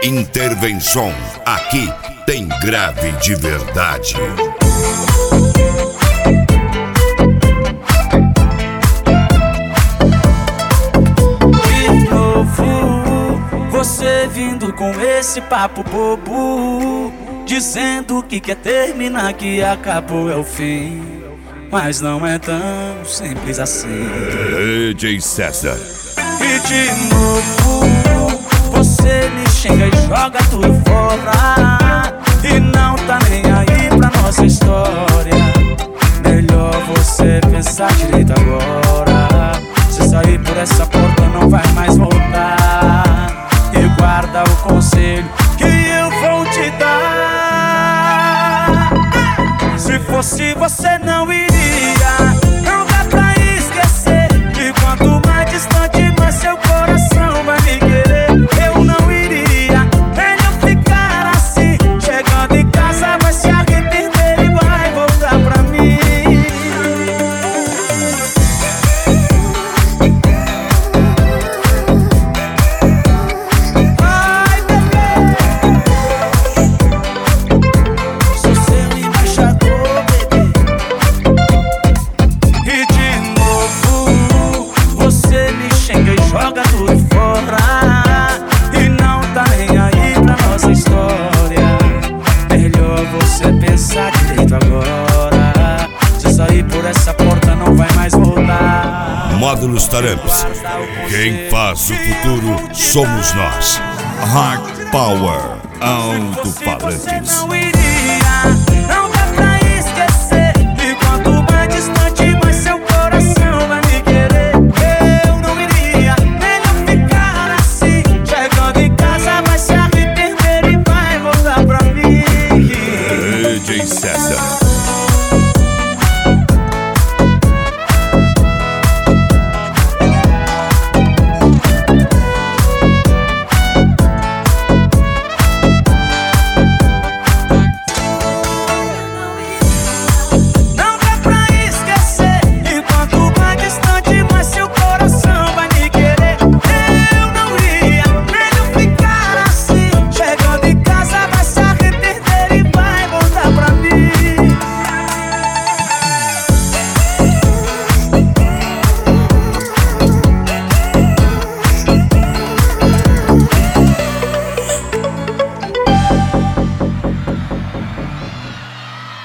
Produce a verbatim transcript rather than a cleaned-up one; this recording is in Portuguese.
Intervenção, aqui tem grave de verdade. De novo, você vindo com esse papo bobo, dizendo que quer terminar, que acabou é o fim. Mas não é tão simples assim. D J César. E de novo, você me xinga e joga tudo fora, e não tá nem aí pra nossa história. Melhor você pensar direito agora. Se sair por essa porta não vai mais voltar. E guarda o conselho que eu vou te dar. Se fosse você não iria, não dá pra esquecer. E quanto mais distante, mais seu coração vai me querer. Eu não iria, melhor ficar assim. Chegando em casa vai se arrepender e vai voltar pra mim. Ai, bebê, sou seu embaixador, bebê. E de novo, você me xinga e joga tudo fora, e não tá nem aí pra nossa história. Melhor você pensar direito agora. Se sair por essa porta não vai mais voltar. Módulos Taramps. Quem faz o futuro somos nós. Hard Power Alto-Falantes. Não iria,